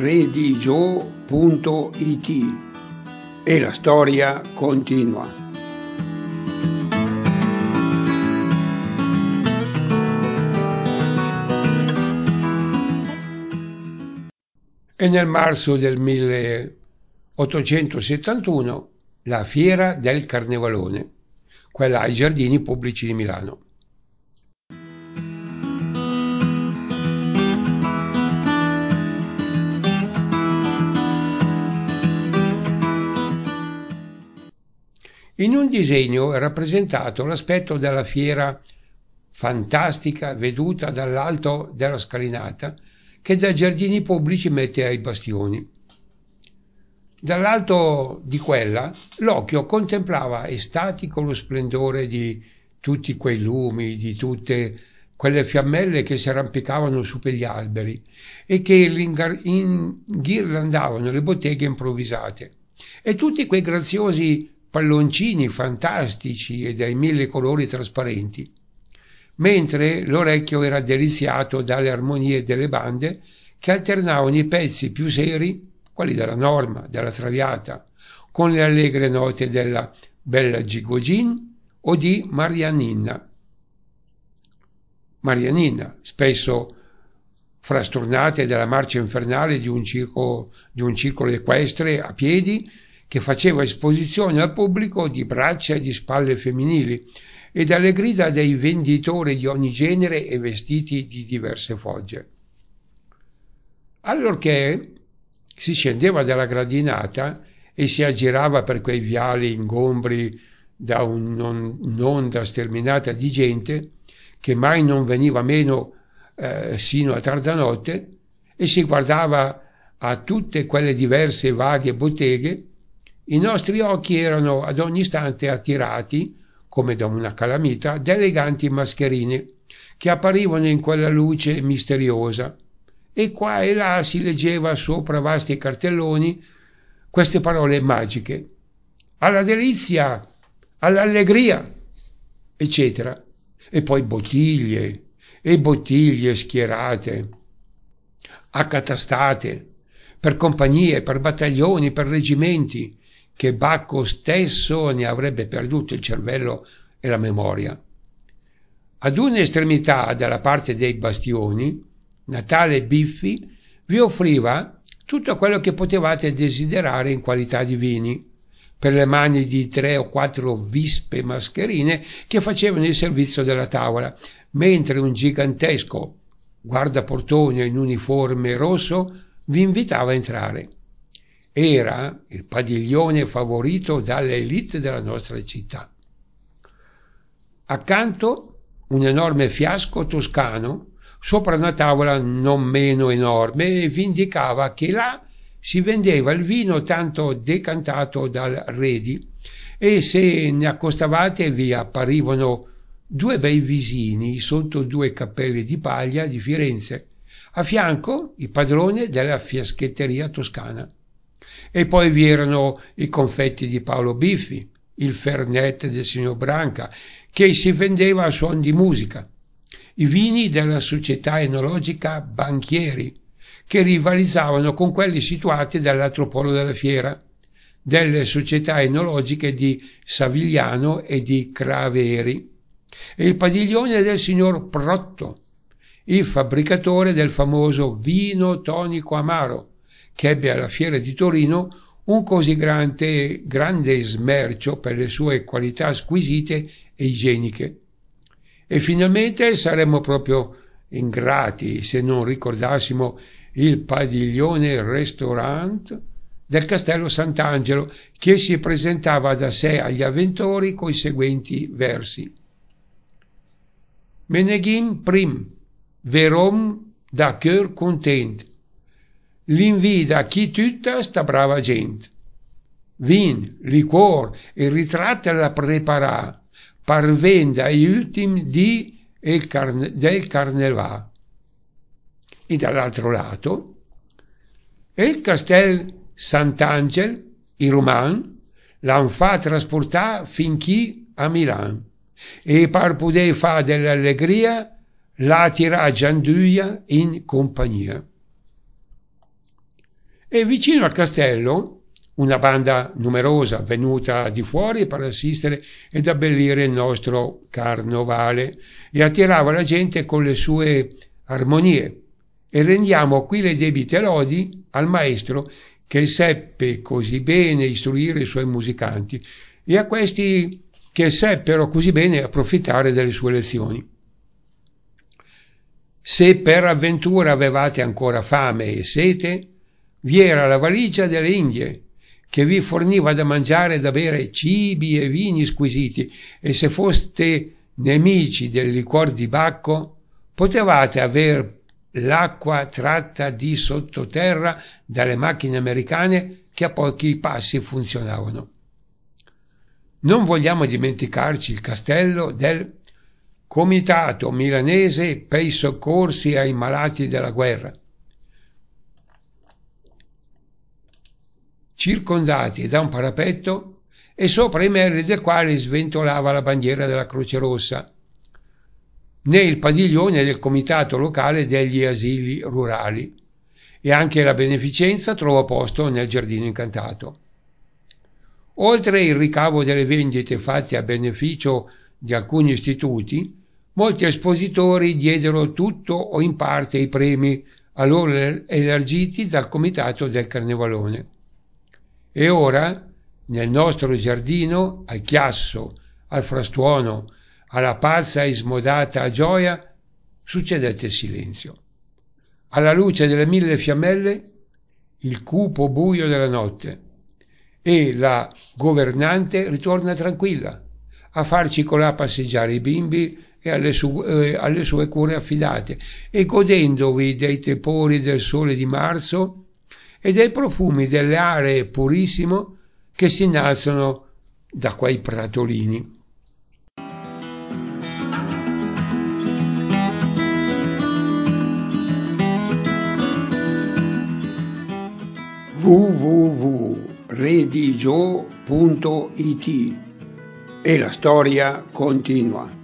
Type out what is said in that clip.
redigio.it e la storia continua. E nel marzo del 1871 la Fiera del Carnevalone, quella ai Giardini Pubblici di Milano. In un disegno è rappresentato l'aspetto della fiera fantastica veduta dall'alto della scalinata che dai Giardini Pubblici mette ai bastioni. Dall'alto di quella l'occhio contemplava estatico lo splendore di tutti quei lumi, di tutte quelle fiammelle che si arrampicavano su per gli alberi e che inghirlandavano le botteghe improvvisate, e tutti quei graziosi palloncini fantastici e dai mille colori trasparenti, mentre l'orecchio era deliziato dalle armonie delle bande che alternavano i pezzi più seri, quelli della Norma, della Traviata, con le allegre note della Bella Gigogin o di Marianina, spesso frastornate dalla marcia infernale di un circolo equestre a piedi che faceva esposizione al pubblico di braccia e di spalle femminili e dalle grida dei venditori di ogni genere e vestiti di diverse fogge. Allorché si scendeva dalla gradinata e si aggirava per quei viali ingombri da un'onda sterminata di gente che mai non veniva meno sino a tarda notte, e si guardava a tutte quelle diverse e vaghe botteghe, i nostri occhi erano ad ogni istante attirati, come da una calamita, da eleganti mascherine che apparivano in quella luce misteriosa, e qua e là si leggeva sopra vasti cartelloni queste parole magiche: alla delizia, all'allegria, eccetera. E poi bottiglie e bottiglie schierate, accatastate, per compagnie, per battaglioni, per reggimenti, che Bacco stesso ne avrebbe perduto il cervello e la memoria. Ad un'estremità dalla parte dei bastioni, Natale Biffi vi offriva tutto quello che potevate desiderare in qualità di vini, per le mani di 3 o 4 vispe mascherine che facevano il servizio della tavola, mentre un gigantesco guardaportone in uniforme rosso vi invitava a entrare. Era il padiglione favorito dalle élite della nostra città. Accanto un enorme fiasco toscano sopra una tavola non meno enorme vi indicava che là si vendeva il vino tanto decantato dal Redi, e se ne accostavate vi apparivano 2 bei visini sotto 2 cappelli di paglia di Firenze, a fianco il padrone della fiaschetteria toscana. E poi vi erano i confetti di Paolo Biffi, il Fernet del signor Branca, che si vendeva a suon di musica, i vini della società enologica Banchieri, che rivalizzavano con quelli situati dall'altro polo della fiera, delle società enologiche di Savigliano e di Craveri, e il padiglione del signor Protto, il fabbricatore del famoso vino tonico amaro, che ebbe alla fiera di Torino un così grande smercio per le sue qualità squisite e igieniche. E finalmente saremmo proprio ingrati se non ricordassimo il padiglione restaurant del Castello Sant'Angelo, che si presentava da sé agli avventori coi seguenti versi: Meneghin prim, verom da cœur content, l'invida chi tutta sta brava gent, vin, liquor e ritratti alla preparà, parvenda gli ultimi di del carnevà. E dall'altro lato, e il Castel Sant'Angel, i Roman, l'han fa trasportare fin chi a Milan, e par poder fa dell'allegria la tirà Gianduia in compagnia. E vicino al castello una banda numerosa venuta di fuori per assistere ed abbellire il nostro carnovale e attirava la gente con le sue armonie. E rendiamo qui le debite lodi al maestro che seppe così bene istruire i suoi musicanti e a questi che seppero così bene approfittare delle sue lezioni. Se per avventura avevate ancora fame e sete, vi era la valigia delle Indie, che vi forniva da mangiare e da bere cibi e vini squisiti, e se foste nemici del liquor di Bacco, potevate aver l'acqua tratta di sottoterra dalle macchine americane che a pochi passi funzionavano. Non vogliamo dimenticarci il castello del Comitato Milanese per i soccorsi ai malati della guerra, circondati da un parapetto e sopra i merli del quale sventolava la bandiera della Croce Rossa, né il padiglione del comitato locale degli asili rurali, e anche la beneficenza trovò posto nel giardino incantato. Oltre il ricavo delle vendite fatte a beneficio di alcuni istituti, molti espositori diedero tutto o in parte i premi a loro elargiti dal comitato del Carnevalone. E ora, nel nostro giardino, al chiasso, al frastuono, alla pazza e smodata gioia, succedette silenzio. Alla luce delle 1000 fiammelle, il cupo buio della notte, e la governante ritorna tranquilla a farci colà passeggiare i bimbi e alle sue cure affidate, e godendovi dei tepori del sole di marzo e dei profumi delle aree purissimo che si innalzano da quei pratolini. www.redigio.it e la storia continua.